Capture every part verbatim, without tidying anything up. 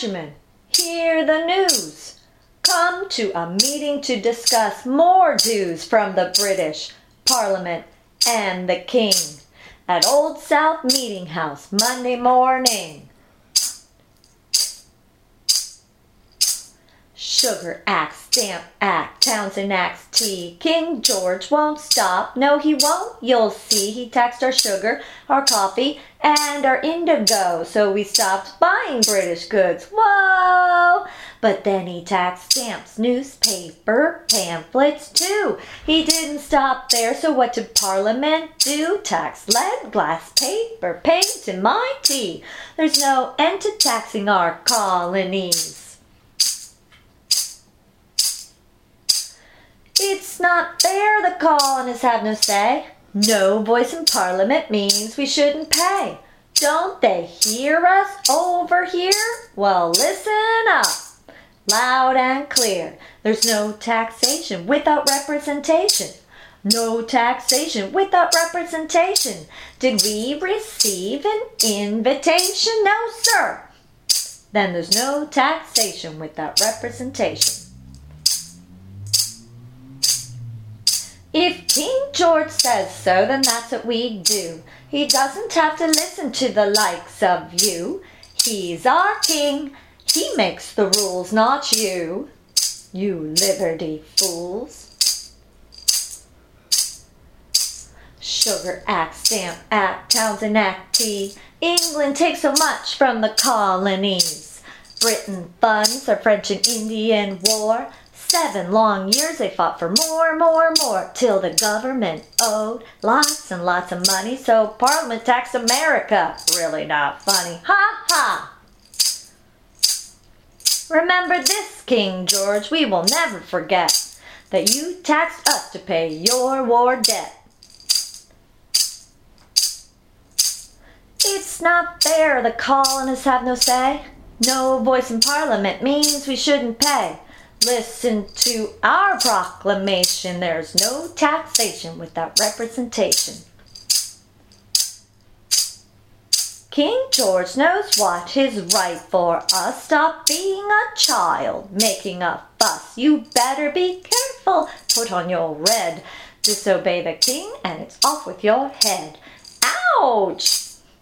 clergymen, hear the news. Come to a meeting to discuss more dues from the British Parliament and the King at Old South Meeting House Monday morning. Sugar Act, Stamp Act, Townshend Acts tea. King George won't stop. No, he won't. You'll see. He taxed our sugar, our coffee, and our indigo. So we stopped buying British goods. Whoa! But then he taxed stamps, newspaper, pamphlets too. He didn't stop there. So what did Parliament do? Tax lead, glass, paper, paint, and my tea. There's no end to taxing our colonies. It's not fair the colonists have no say. No voice in Parliament means we shouldn't pay. Don't they hear us over here? Well, listen up, loud and clear. There's no taxation without representation. No taxation without representation. Did we receive an invitation? No, sir. Then there's no taxation without representation. If King George says so, then that's what we do. He doesn't have to listen to the likes of you. He's our king. He makes the rules, not you. You Liberty fools. Sugar Act, Stamp Act, Townshend Act tea. England takes so much from the colonies. Britain funds our French and Indian War. Seven long years they fought for more, more, more, till the government owed lots and lots of money, so Parliament taxed America. Really not funny. Ha ha! Remember this, King George, we will never forget that you taxed us to pay your war debt. It's not fair the colonists have no say. No voice in Parliament means we shouldn't pay. Listen to our proclamation. There's no taxation without representation. King George knows what is right for us. Stop being a child, making a fuss. You better be careful. Put on your red. Disobey the king and it's off with your head. Ouch!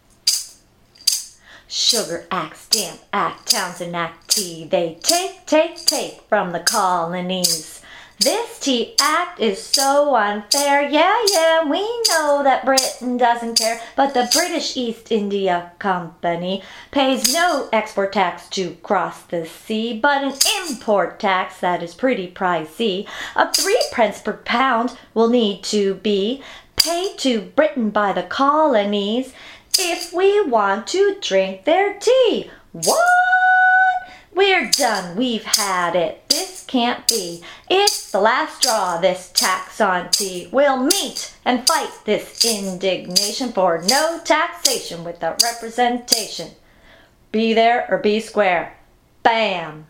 Sugar Act, Stamp Act, Townshend Act tea. They take, take, take from the colonies. This tea act is so unfair. Yeah, yeah, we know that Britain doesn't care. But the British East India Company pays no export tax to cross the sea, but an import tax that is pretty pricey of three pence per pound will need to be paid to Britain by the colonies if we want to drink their tea. What? We're done. We've had it. This can't be. It's the last straw, this tax on tea. We'll meet and fight this indignation for no taxation without representation. Be there or be square. Bam!